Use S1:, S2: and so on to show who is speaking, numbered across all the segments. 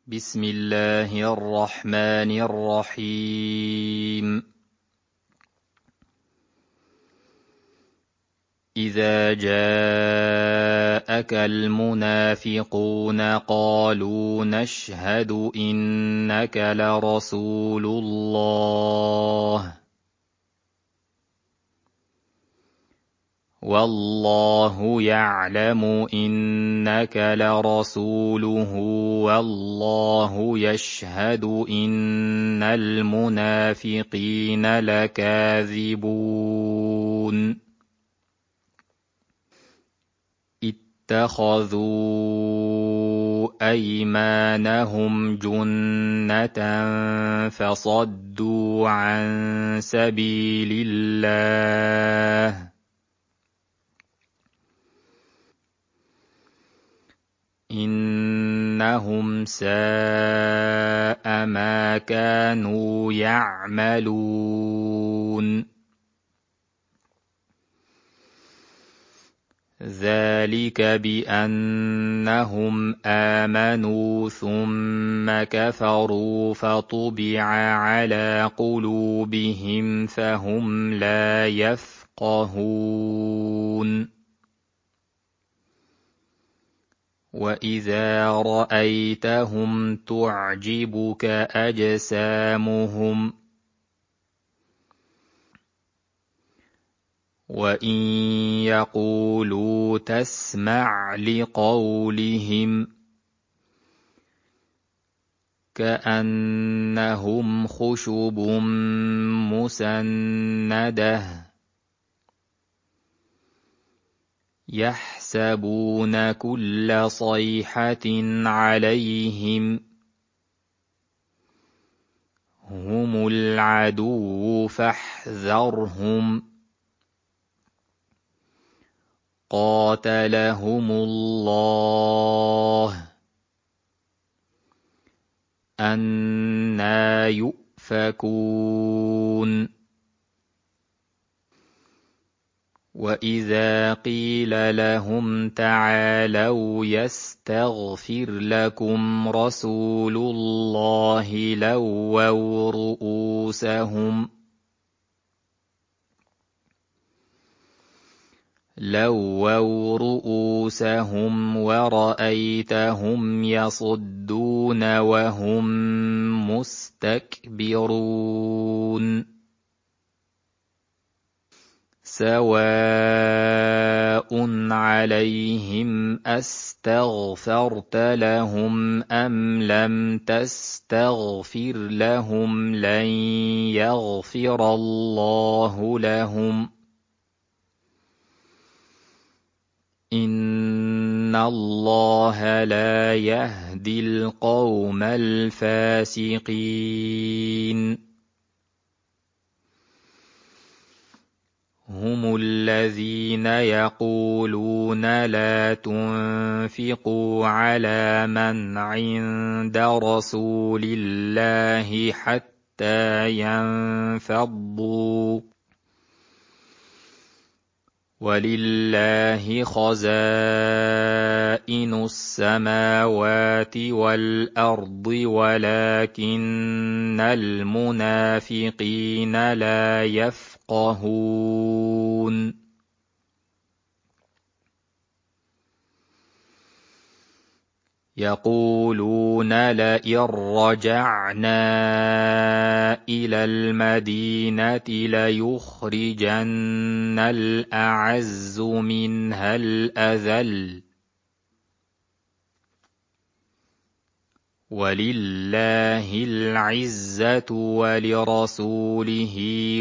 S1: بسم الله الرحمن الرحيم. إذا جاءك المنافقون قالوا نشهد إنك لرسول الله والله يعلم إنك لرسوله والله يشهد إن المنافقين لكاذبون. اتخذوا أيمانهم جنة فصدوا عن سبيل الله إنهم ساء ما كانوا يعملون. ذلك بأنهم آمنوا ثم كفروا فطبع على قلوبهم فهم لا يفقهون. وإذا رأيتهم تعجبك أجسامهم وإن يقولوا تسمع لقولهم كأنهم خشب مسندة يحسبون كل صيحة عليهم هم العدو فاحذرهم قاتلهم الله أنى يؤفكون. وإذا قيل لهم تعالوا يستغفر لكم رسول الله لووا رؤوسهم ورأيتهم يصدون وهم مستكبرون. سواء عليهم أستغفرت لهم أم لم تستغفر لهم لن يغفر الله لهم إن الله لا يهدي القوم الفاسقين. هم الذين يقولون لا تنفقوا على من عند رسول الله حتى ينفضوا ولله خزائن السماوات والأرض ولكن المنافقين لا يفقهون. يقولون لئن رجعنا إلى المدينة ليخرجن الأعز منها الأذل ولله العزة ولرسوله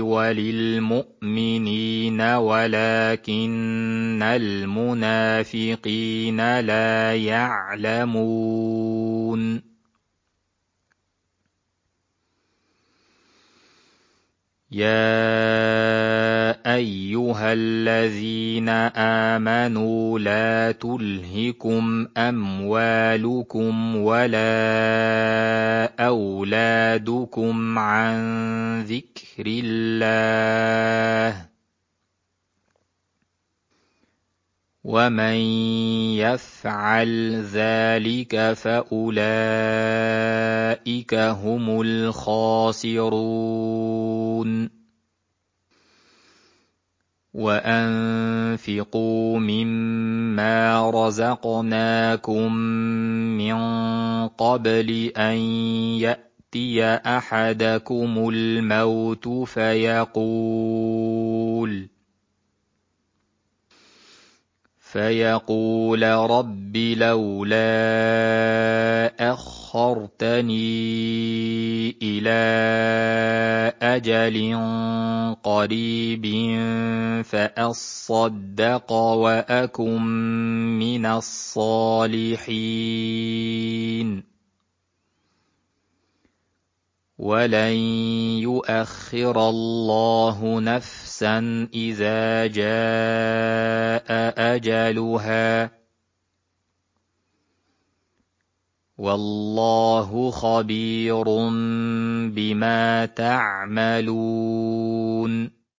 S1: وللمؤمنين ولكن المنافقين لا يعلمون. يا أيها الذين آمنوا لا تلهكم أموالكم ولا أولادكم عن ذكر الله ومن يفعل ذلك فأولئك هم الخاسرون وأنفقوا مما رزقناكم من قبل أن يأتي أحدكم الموت فيقول رب لولا أخرتني إلى أجل قريب فأصدق وأكن من الصالحين ولن يؤخر الله نفسا إذا جاء أجلها والله خبير بما تعملون